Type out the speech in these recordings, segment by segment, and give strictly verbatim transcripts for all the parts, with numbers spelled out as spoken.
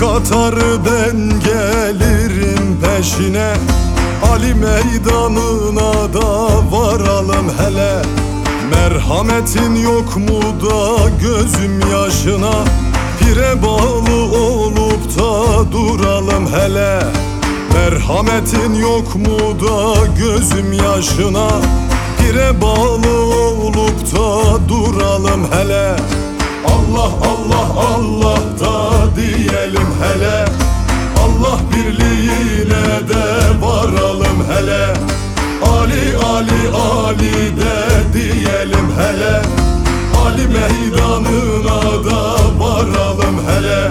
Katar ben gelirim peşine, Ali meydanına da varalım hele. Merhametin yok mu da gözüm yaşına, pire bağlı olup da duralım hele. Merhametin yok mu da gözüm yaşına, pire bağlı olup da duralım hele. Allah Allah Allah da diyelim hele, Allah birliğine de varalım hele. Ali Ali Ali de diyelim hele, Ali meydanına da varalım hele.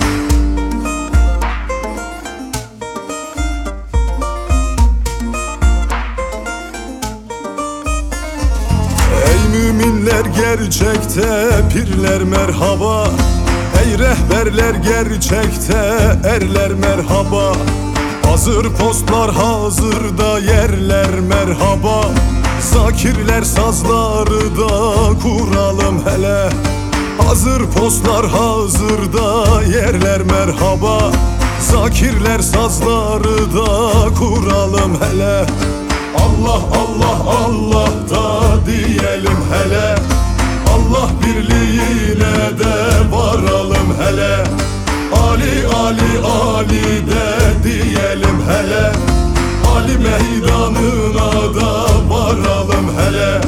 Ey müminler gerçekte, pirler merhaba. Ey rehberler gerçekte, erler merhaba. Hazır postlar hazırda, yerler merhaba. Zakirler sazları da kuralım hele. Hazır postlar hazırda, yerler merhaba. Zakirler sazları da kuralım hele. Allah Allah Allah da diyelim hele, Allah birliğine de varalım hele. Ali Ali Ali de diyelim hele, Ali meydanına da varalım hele.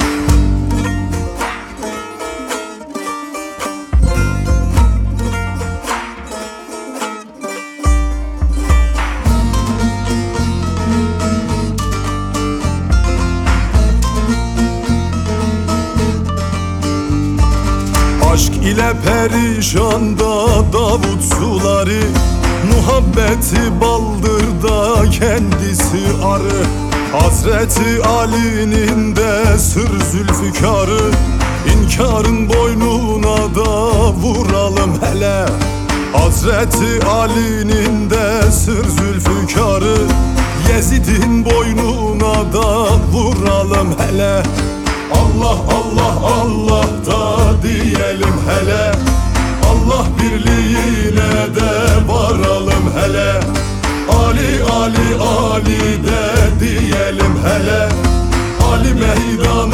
Aşk ile perişanda Davut suları, muhabbeti baldırda kendisi arı. Hazreti Ali'nin de sır zülfikarı, İnkarın boynuna da vuralım hele. Hazreti Ali'nin de sır zülfikarı, Yezid'in boynuna da vuralım hele. Allah Allah Allah da diyelim hele, Allah birliğine de varalım hele. Ali Ali Ali de diyelim hele, Ali meydan